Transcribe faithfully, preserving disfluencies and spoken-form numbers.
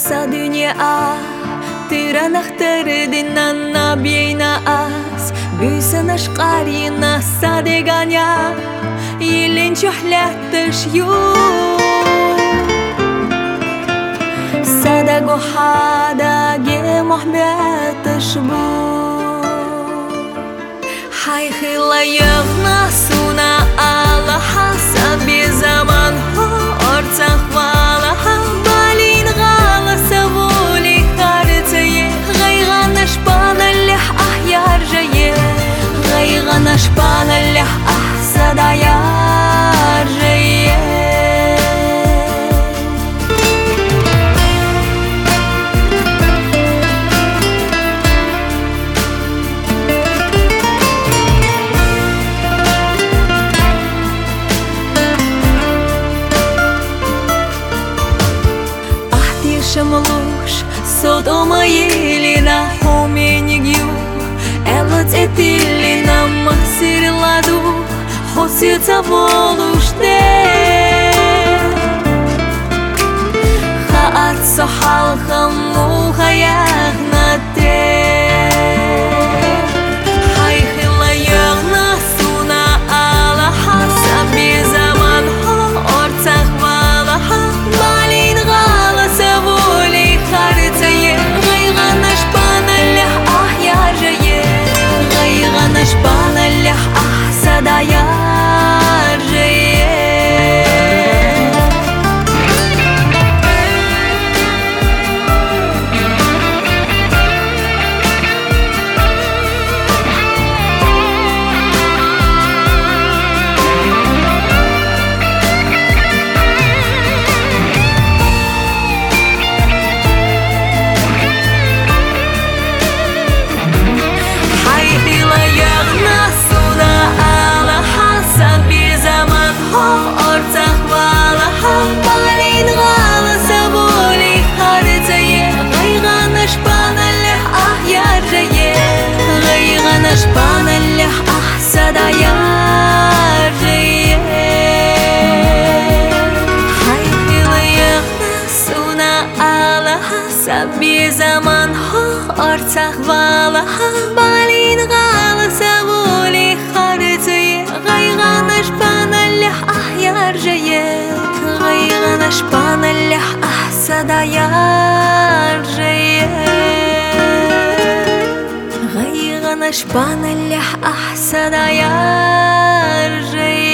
Sa dünya тыранахтырдын на бейна ас Бүйсін ашқарина садеганя Елен чухляттыш ю Сада гухадаге мухбятыш бу Хайхила йығна суна алаха Саби заман хо орцах валаха Балин гала савули харцае Гайгана шпана лях ах яржае Гайгана шпана лях ах сада яржае Шамлуш содома елина хоменигю Элот этилина махсирладу хосица волуште Хаат сахал хаму хаягнате Хайхила ягна суна ала хаса безаман хо орцах валаха Балин гала савули харцае Гайгана шпана лях ах яржае Гайгана шпана лях ах сада яржае Шпана лях ах сада яржае Хайхила яхна суна алаха Саби заман хо орцах валаха Балин гала савули харцае Гайгана шпана лях ах яржае Гайгана шпана лях ах сада яржае Шпана лях ах сада яржае